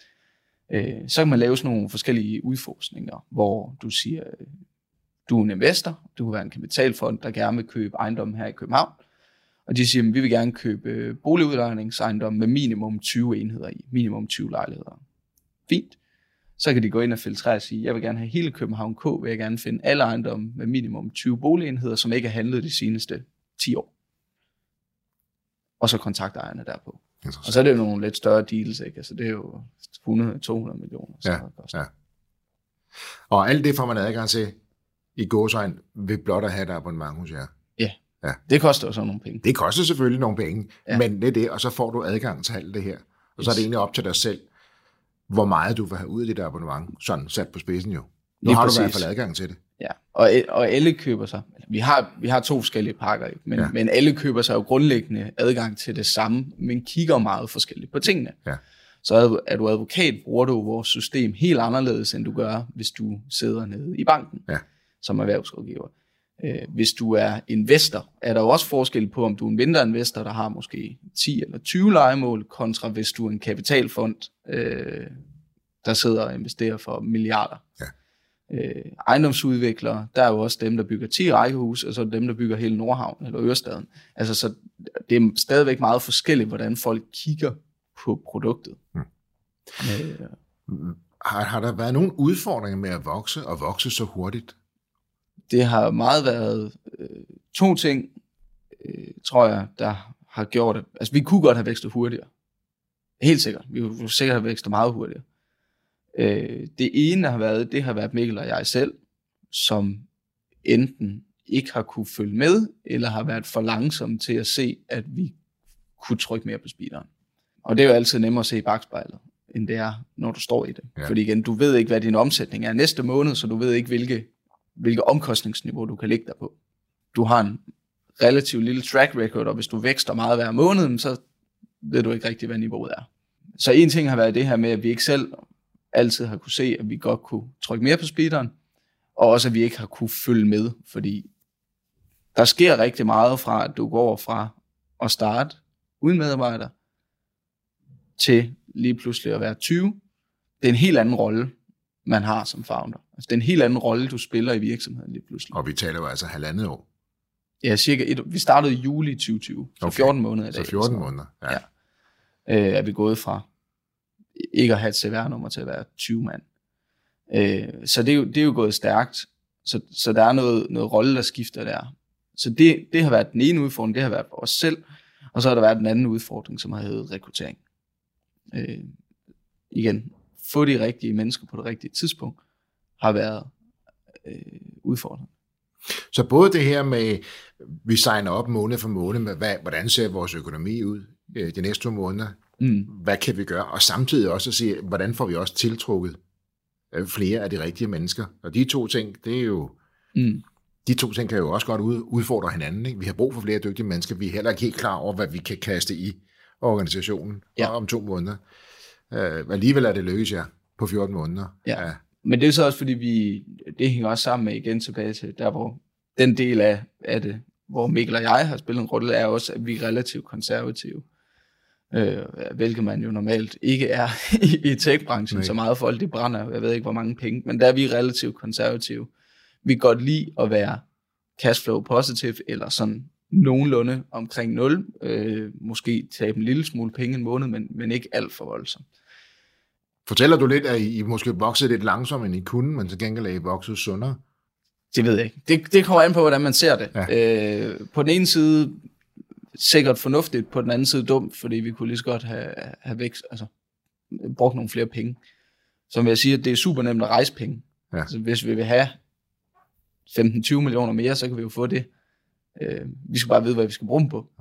Så kan man lave sådan nogle forskellige udforskninger, hvor du siger, du er en investor, du kan være en kapitalfond, der gerne vil købe ejendom her i København. Og de siger, at vi vil gerne købe boligudlejningsejendom med minimum 20 enheder i, minimum 20 lejligheder. Fint. Så kan de gå ind og filtrere og sige, jeg vil gerne have hele København K, vil jeg gerne finde alle ejendomme med minimum 20 boligenheder, som ikke er handlet de seneste 10 år. Og så kontakte ejerne derpå. Og så er det jo nogle lidt større deals, ikke? Altså det er jo 100-200 millioner. Så ja. Og alt det får man adgang til i gåseøjne ved blot at have et abonnement hos jer. Ja, det koster jo så nogle penge. Det koster selvfølgelig nogle penge, men det er det, og så får du adgang til alt det her. Og så er det egentlig op til dig selv, hvor meget du vil have ud af dit abonnement, sådan sat på spidsen jo. Nu har du i hvert fald adgang til det. Ja, og alle køber sig. Vi har 2 forskellige pakker, men alle køber sig jo grundlæggende adgang til det samme, men kigger meget forskelligt på tingene. Ja. Så er du advokat, bruger du vores system helt anderledes, end du gør, hvis du sidder nede i banken som erhvervsrådgiver. Hvis du er investor, er der jo også forskel på, om du er en mindre investor, der har måske 10 eller 20 lejemål, kontra hvis du er en kapitalfond, der sidder og investerer for milliarder. Ja. Ejendomsudviklere, der er jo også dem, der bygger 10 rækkehus, og så er dem, der bygger hele Nordhavn eller Ørestaden. Altså, så det er stadigvæk meget forskelligt, hvordan folk kigger på produktet. Har der været nogle udfordringer med at vokse så hurtigt? Det har meget været 2 ting, tror jeg, der har gjort det. Altså, vi kunne godt have vækstet hurtigere. Helt sikkert. Vi kunne sikkert have vækstet meget hurtigere. Det ene det har været Mikkel og jeg selv, som enten ikke har kunne følge med, eller har været for langsomme til at se, at vi kunne trykke mere på speederen. Og det er jo altid nemmere at se i bagspejlet, end det er, når du står i det. Ja. Fordi igen, du ved ikke, hvad din omsætning er næste måned, så du ved ikke, hvilke omkostningsniveau du kan lægge dig på. Du har en relativt lille track record, og hvis du vækster meget hver måned, så ved du ikke rigtig, hvad niveauet er. Så en ting har været det her med, at vi ikke selv altid har kunne se, at vi godt kunne trykke mere på speederen, og også at vi ikke har kunne følge med, fordi der sker rigtig meget fra, at du går fra at starte uden medarbejder, til lige pludselig at være 20. Det er en helt anden rolle, man har som founder. Altså, det er en helt anden rolle, du spiller i virksomheden lige pludselig. Og vi taler jo altså 1,5 år. Ja, cirka vi startede i juli 2020, så 14 måneder i dag. Så 14 måneder, ja. Er vi gået fra ikke at have et CVR-nummer til at være 20 mand. Så det er jo gået stærkt. Så der er noget rolle, der skifter der. Så det har været den ene udfordring, det har været for os selv, og så har der været den anden udfordring, som har heddet rekruttering. Igen, få de rigtige mennesker på det rigtige tidspunkt, har været udfordrende. Så både det her med, vi signer op måned for måned, med hvordan ser vores økonomi ud de næste 2 måneder, hvad kan vi gøre, og samtidig også at sige, hvordan får vi også tiltrukket flere af de rigtige mennesker. Og de 2 ting, det er jo, de 2 ting kan jo også godt udfordre hinanden. Ikke? Vi har brug for flere dygtige mennesker, vi er heller ikke helt klar over, hvad vi kan kaste i organisationen om 2 måneder. Alligevel er det lykkes jer på 14 måneder. Ja. Men det er så også, fordi det hænger også sammen med igen tilbage til der, hvor den del af det, hvor Mikkel og jeg har spillet en rolle, er også, at vi er relativt konservative. Hvilket man jo normalt ikke er i tech-branchen, så meget folk de brænder, jeg ved ikke hvor mange penge, men der er vi relativt konservative. Vi kan godt lide at være cashflow positive, eller sådan nogenlunde omkring 0, måske tabe en lille smule penge en måned, men ikke alt for voldsomt. Fortæller du lidt, at I måske voksede lidt langsommere, end I kunne, men til gengæld er I vokset sundere? Det ved jeg ikke. Det kommer an på, hvordan man ser det. Ja. På den ene side sikkert fornuftigt, på den anden side dumt, fordi vi kunne lige så godt have vækst, altså brugt nogle flere penge. Som jeg siger, det er super nemt at rejse penge. Ja. Altså, hvis vi vil have 15-20 millioner mere, så kan vi jo få det. Vi skal bare vide, hvad vi skal bruge dem på.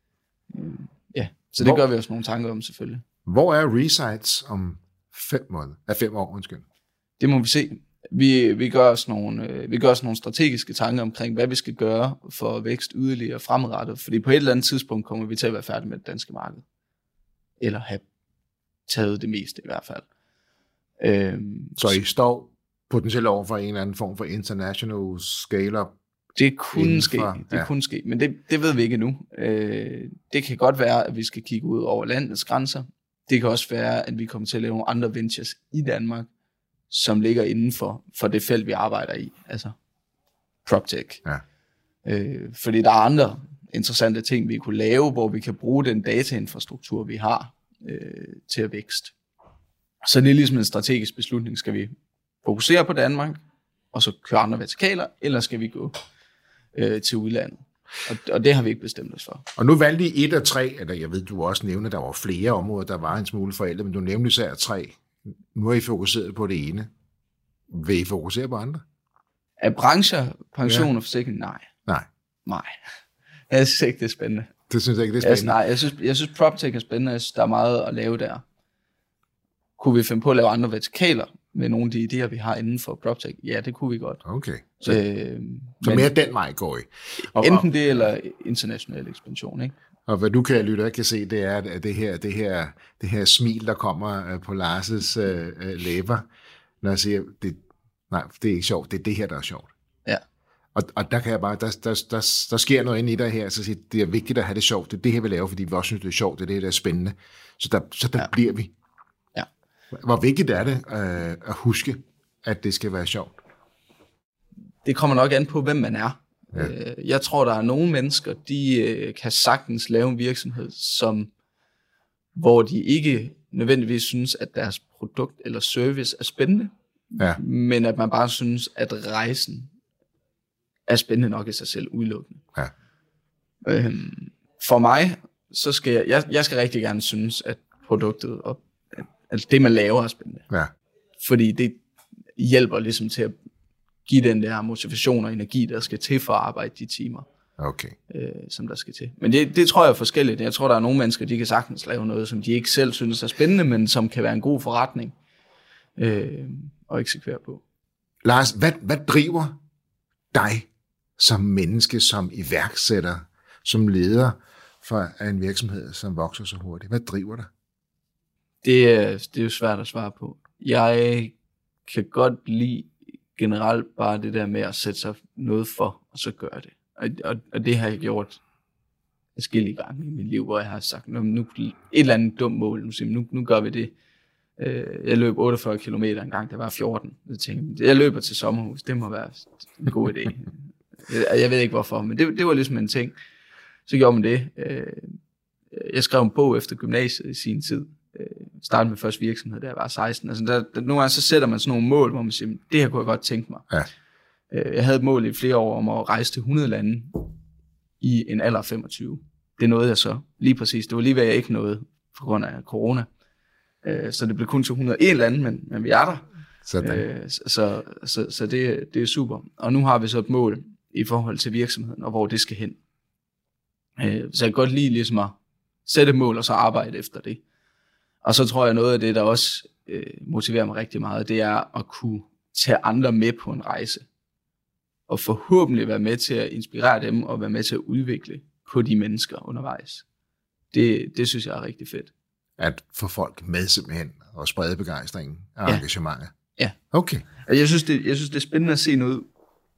Så det gør vi også nogle tanker om, selvfølgelig. Hvor er Resites om 5 år, undskyld? Det må vi se. Vi gør os nogle strategiske tanker omkring, hvad vi skal gøre for vækst yderligere fremadrettet. Fordi på et eller andet tidspunkt kommer vi til at være færdige med det danske marked. Eller have taget det meste i hvert fald. Så I står potentielt over for en eller anden form for international scale-up? Det kunne ske, men det ved vi ikke endnu. Det kan godt være, at vi skal kigge ud over landets grænser. Det kan også være, at vi kommer til at lave nogle andre ventures i Danmark, som ligger inden for det felt, vi arbejder i, altså PropTech. Ja. Fordi der er andre interessante ting, vi kunne lave, hvor vi kan bruge den datainfrastruktur, vi har, til at vækste. Så det er ligesom en strategisk beslutning. Skal vi fokusere på Danmark, og så køre andre vertikaler, eller skal vi gå til udlandet? Og det har vi ikke bestemt os for. Og nu valgte I 1 af 3, eller jeg ved, du også nævnte, at der var flere områder, der var en smule forældre, men du nævnte især 3. Nu har I fokuseret på det ene. Vil I fokusere på andre? Af brancher, pension og forsikring? Nej. Jeg synes ikke, det er spændende. Det synes jeg ikke, det er spændende? Jeg synes PropTech er spændende. Jeg synes, der er meget at lave der. Kunne vi finde på at lave andre vertikaler med nogle af de idéer, vi har inden for PropTech? Ja, det kunne vi godt. Okay. Så mere den vej går I? Enten det, eller international ekspansion, ikke? Og hvad du kan lytte kan se, det er at det her smil, der kommer på Lars' læber, når jeg siger, det er ikke sjovt, det er det her, der er sjovt. Ja. Og der kan jeg bare, der sker noget inde i dig her, så siger, det er vigtigt at have det sjovt, det er det her, vi laver, fordi vi også synes, det er sjovt, det er det, der er spændende. Så der bliver vi. Ja. Hvor vigtigt er det at huske, at det skal være sjovt? Det kommer nok an på, hvem man er. Ja. Jeg tror, der er nogle mennesker, de kan sagtens lave en virksomhed, hvor de ikke nødvendigvis synes, at deres produkt eller service er spændende, men at man bare synes, at rejsen er spændende nok i sig selv udelukkende. Ja. For mig, så skal jeg skal rigtig gerne synes, at produktet og at det, man laver, er spændende. Ja. Fordi det hjælper ligesom til at give den der motivation og energi, der skal til for at arbejde de timer, som der skal til. Men det tror jeg er forskelligt. Jeg tror, der er nogle mennesker, de kan sagtens lave noget, som de ikke selv synes er spændende, men som kan være en god forretning at eksekvere på. Lars, hvad driver dig som menneske, som iværksætter, som leder for en virksomhed, som vokser så hurtigt? Hvad driver dig? Det er jo svært at svare på. Jeg kan godt lide generelt bare det der med at sætte sig noget for, og så gøre det. Og det har jeg gjort forskellige gange i mit liv, hvor jeg har sagt, nu et eller andet dumt mål, nu gør vi det. Jeg løb 48 km en gang, der var 14. Jeg tænkte, jeg løber til sommerhus, det må være en god idé. Jeg ved ikke hvorfor, men det var ligesom en ting. Så gjorde man det. Jeg skrev en bog efter gymnasiet i sin tid. Startede med første virksomhed, da jeg var 16. Altså nogle gange så sætter man sådan nogle mål, hvor man siger, det her kunne jeg godt tænke mig. Ja. Jeg havde et mål i flere år om at rejse til 100 lande i en alder af 25. Det nåede jeg så lige præcis. Det var lige hvad jeg ikke nåede på grund af corona. Så det blev kun til 101 lande, men vi er der. Så det er super. Og nu har vi så et mål i forhold til virksomheden, og hvor det skal hen. Så jeg kan godt lide ligesom at sætte et mål, og så arbejde efter det. Og så tror jeg, noget af det, der også motiverer mig rigtig meget, det er at kunne tage andre med på en rejse. Og forhåbentlig være med til at inspirere dem, og være med til at udvikle på de mennesker undervejs. Det synes jeg er rigtig fedt. At få folk med simpelthen, og sprede begejstringen og engagementet. Ja. Okay. Jeg synes, det er spændende at se noget,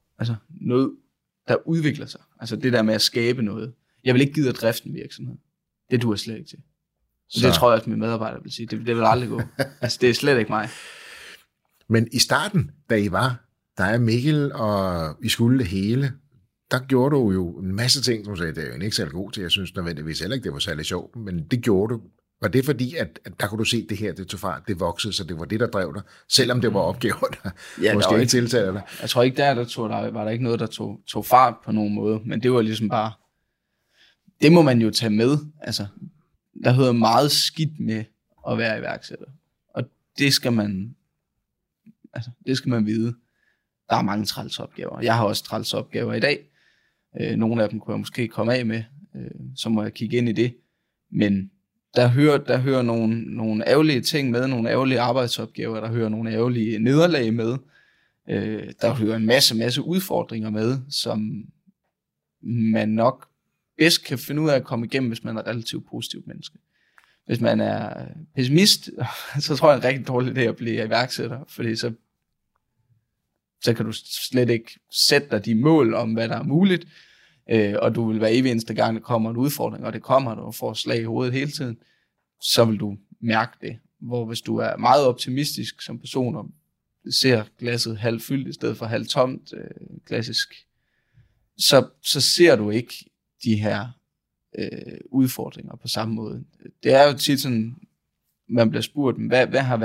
der udvikler sig. Altså det der med at skabe noget. Jeg vil ikke gide at drifte en virksomhed. Det duer slet ikke til. Så det tror jeg, at mine medarbejdere vil sige. Det vil aldrig gå. Altså, det er slet ikke mig. Men i starten, da I var, der er Mikkel, og I skulle det hele, der gjorde du jo en masse ting, som sagde, det er jo ikke særlig god til. Jeg synes nødvendigvis heller ikke, det var særlig sjovt, men det gjorde du. Var det fordi, at der kunne du se det her, det tog fart, det voksede, så det var det, der drev dig, selvom det var opgaver, der måske ikke tiltalte dig? Jeg tror ikke, var der ikke noget, der tog fart på nogen måde, men det var ligesom bare, det må man jo tage med. Altså, der hører meget skidt med at være iværksætter. Og det skal man vide. Der er mange træls opgaver. Jeg har også træls opgaver i dag. Nogle af dem kunne jeg måske komme af med. Så må jeg kigge ind i det. Men der hører nogle ærgerlige ting med, nogle ærgerlige arbejdsopgaver. Der hører nogle ærgerlige nederlag med. Der hører en masse udfordringer med, som man nok bedst kan finde ud af at komme igennem, hvis man er relativt positivt menneske. Hvis man er pessimist, så tror jeg, det er en rigtig dårlig idé at blive iværksætter, fordi så kan du slet ikke sætte dig de mål om, hvad der er muligt, og du vil hver evig eneste gang, der kommer en udfordring, og det kommer, og du får slag i hovedet hele tiden, så vil du mærke det. Hvor hvis du er meget optimistisk som person, og ser glasset halvt fyldt i stedet for halvt tomt, klassisk, så ser du ikke de her udfordringer på samme måde. Det er jo tit sådan, man bliver spurgt, hvad har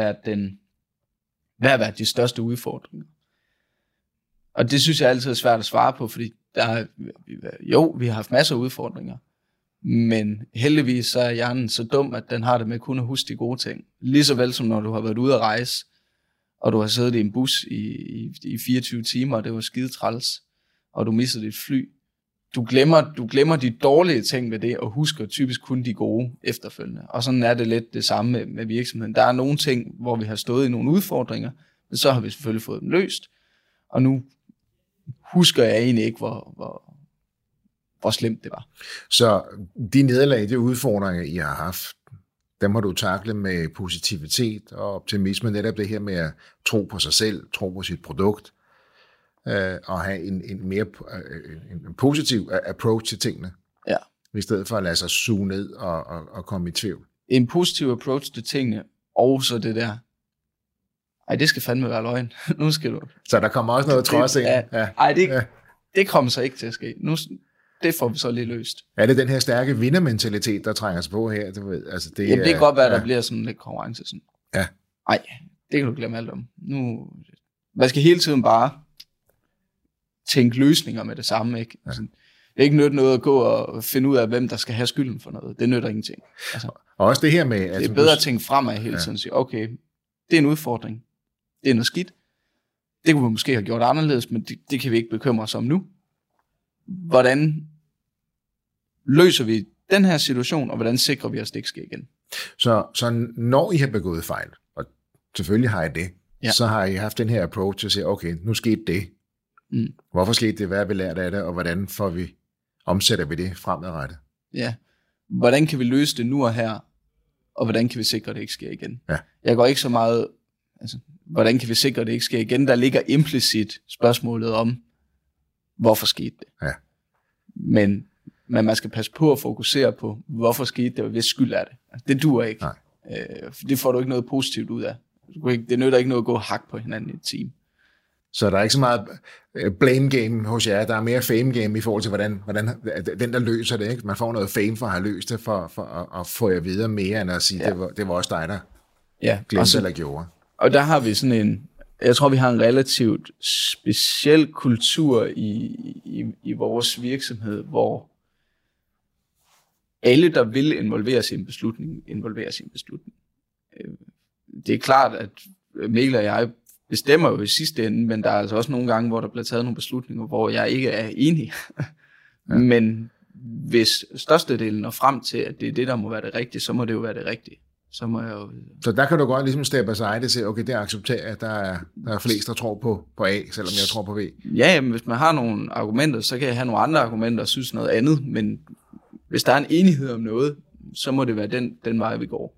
været de største udfordringer? Og det synes jeg altid er svært at svare på, fordi vi har haft masser af udfordringer, men heldigvis så er hjernen så dum, at den har det med kun at huske de gode ting. Lige så vel som når du har været ude at rejse, og du har siddet i en bus i 24 timer, og det var skide træls, og du misser dit fly. Du glemmer de dårlige ting ved det, og husker typisk kun de gode efterfølgende. Og sådan er det lidt det samme med virksomheden. Der er nogle ting, hvor vi har stået i nogle udfordringer, men så har vi selvfølgelig fået dem løst. Og nu husker jeg egentlig ikke, hvor slemt det var. Så de nederlag, de udfordringer, I har haft, dem har du taklet med positivitet og optimisme, netop det her med at tro på sig selv, tro på sit produkt, og have en mere en positiv approach til tingene, ja. I stedet for at lade sig suge ned og komme i tvivl. En positiv approach til tingene, og så det der, det skal fandme være løgn. Nu skal du... Så der kommer også noget trods ind. Det kommer så ikke til at ske. Nu, det får vi så lige løst. Er det den her stærke vindermentalitet, der trænger sig på her? Du ved, altså det kan godt være, der bliver sådan lidt konkurrence. Sådan. Ja. Nej, det kan du glemme alt om. Man skal hele tiden bare tænke løsninger med det samme. Ikke? Ja. Altså, det er ikke noget at gå og finde ud af, hvem der skal have skylden for noget. Det nytter ingenting. Altså, og også det her med... Det er bedre at tænke fremad hele tiden og sige, okay, det er en udfordring. Det er noget skidt. Det kunne vi måske have gjort anderledes, men det kan vi ikke bekymre os om nu. Hvordan løser vi den her situation, og hvordan sikrer vi os, det ikke sker igen? Så når I har begået fejl, og selvfølgelig har I det, så har I haft den her approach til at sige, okay, nu skete det. Hvorfor skete det? Hvad har vi lært af det? Og hvordan omsætter vi det fremadrettet? Ja. Hvordan kan vi løse det nu og her? Og hvordan kan vi sikre, at det ikke sker igen? Ja. Jeg går ikke så meget... Altså, hvordan kan vi sikre, at det ikke sker igen? Der ligger implicit spørgsmålet om, hvorfor skete det? Ja. Men man skal passe på at fokusere på, hvorfor skete det, og hvis skyld er det. Altså, det duer ikke. Det får du ikke noget positivt ud af. Det nytter ikke noget at gå og hakke på hinanden i et team. Så der er ikke så meget blame game hos jer, der er mere fame game i forhold til, hvordan den, der løser det, ikke? Man får noget fame for at have løst det, for at få jer videre mere, end at sige, det var også dig, der glemte eller gjorde. Og der har vi sådan jeg tror, vi har en relativt speciel kultur i vores virksomhed, hvor alle, der vil involvere sin beslutning. Det er klart, at Mikkel og jeg bestemmer jo i sidste ende, men der er altså også nogle gange, hvor der bliver taget nogle beslutninger, hvor jeg ikke er enig. Ja. Men hvis størstedelen når frem til, at det er det, der må være det rigtige, så må det jo være det rigtige. Så der kan du godt ligesom steppe aside og sige, okay, det accepterer jeg, der er flest, der tror på A, selvom jeg tror på B. Ja, men hvis man har nogle argumenter, så kan jeg have nogle andre argumenter og synes noget andet, men hvis der er en enighed om noget, så må det være den vej, vi går.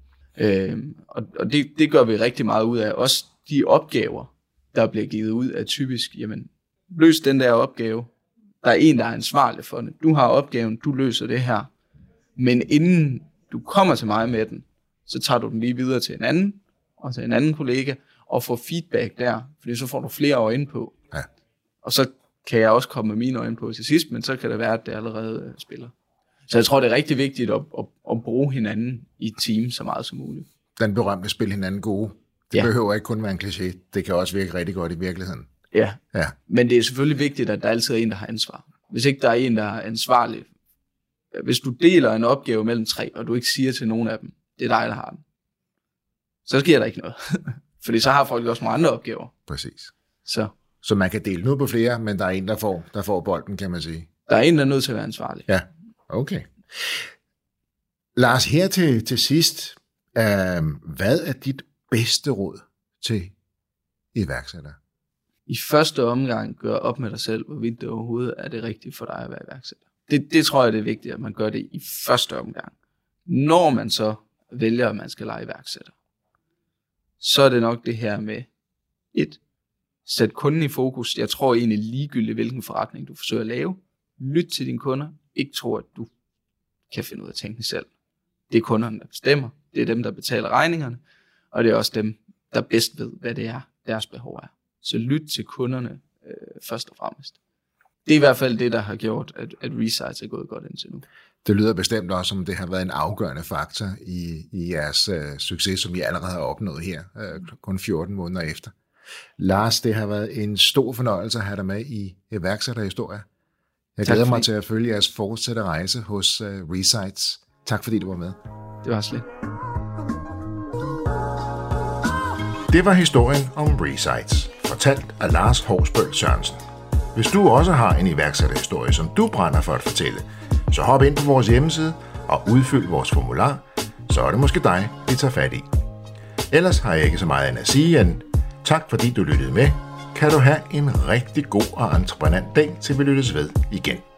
Og det gør vi rigtig meget ud af. Også de opgaver, der bliver givet ud, er typisk, jamen, løs den der opgave. Der er en, der er ansvarlig for det. Du har opgaven, du løser det her. Men inden du kommer til mig med den, så tager du den lige videre til en anden, og til en anden kollega, og får feedback der, fordi så får du flere øjne på. Ja. Og så kan jeg også komme med mine øjne på til sidst, men så kan det være, at det allerede spiller. Så jeg tror, det er rigtig vigtigt at bruge hinanden i et team så meget som muligt. Den berømte spil hinanden gode. Det behøver ikke kun være en kliché. Det kan også virke rigtig godt i virkeligheden. Ja, men det er selvfølgelig vigtigt, at der altid er en, der har ansvar. Hvis ikke der er en, der er ansvarlig. Hvis du deler en opgave mellem 3, og du ikke siger til nogen af dem, det er dig, der har den, så sker der ikke noget. Fordi så har folk også nogle andre opgaver. Præcis. Så man kan dele noget på flere, men der er en, der får bolden, kan man sige. Der er en, der er nødt til at være ansvarlig. Ja, okay. Lars, her til sidst, hvad er dit bedste råd til iværksættere? I første omgang gør op med dig selv, hvorvidt det overhovedet er det rigtige for dig at være iværksætter. Det tror jeg, det er vigtigt, at man gør det i første omgang. Når man så vælger, at man skal lege iværksætter, så er det nok det her med sæt kunden i fokus. Jeg tror egentlig ligegyldigt, hvilken forretning du forsøger at lave. Lyt til dine kunder. Ikke tro, at du kan finde ud af at tænke selv. Det er kunderne, der bestemmer. Det er dem, der betaler regningerne. Og det er også dem, der bedst ved, hvad det er, deres behov er. Så lyt til kunderne først og fremmest. Det er i hvert fald det, der har gjort, at Resites er gået godt indtil nu. Det lyder bestemt også, som det har været en afgørende faktor i jeres succes, som I allerede har opnået her, kun 14 måneder efter. Lars, det har været en stor fornøjelse at have dig med i iværksætterhistorie. Jeg glæder mig til at følge jeres fortsatte rejse hos Resites. Tak fordi du var med. Det var slet. Det var historien om Resites, fortalt af Lars Horsbøl Sørensen. Hvis du også har en iværksætterhistorie, som du brænder for at fortælle, så hop ind på vores hjemmeside og udfyld vores formular, så er det måske dig, vi tager fat i. Ellers har jeg ikke så meget andet at sige end tak fordi du lyttede med. Kan du have en rigtig god og entreprenant dag, til vi lyttes ved igen.